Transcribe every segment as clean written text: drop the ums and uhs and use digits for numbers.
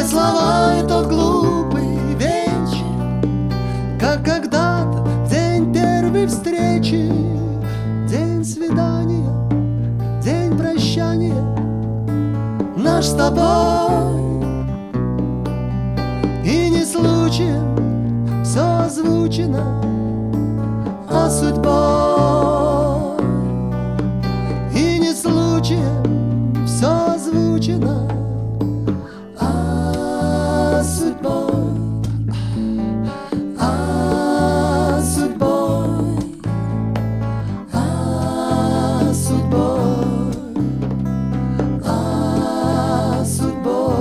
Опять слова и тот глупый вечер, как когда-то день первой встречи, день свидания, день прощания наш с тобой. И не случаем все озвучено, а судьбой. И не случаем все озвучено, а судьбой. А судьбой. А судьбой. А судьбой.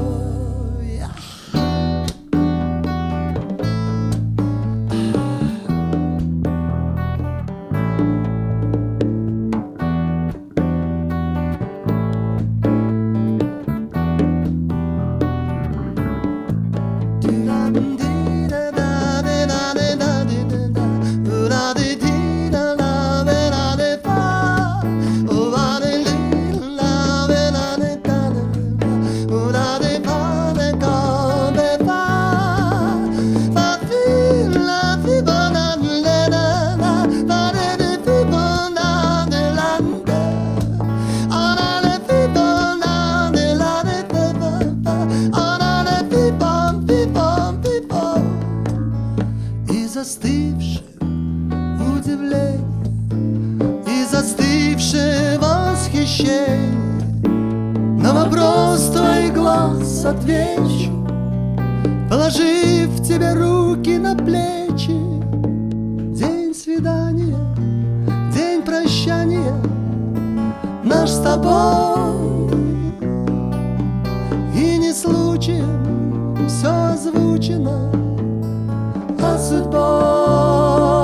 Застывшее удивление и застывшее восхищение, на вопрос твоих глаз отвечу, положив тебе руки на плечи. День свидания, день прощания наш с тобой. И не случаем все озвучено, а судьбой.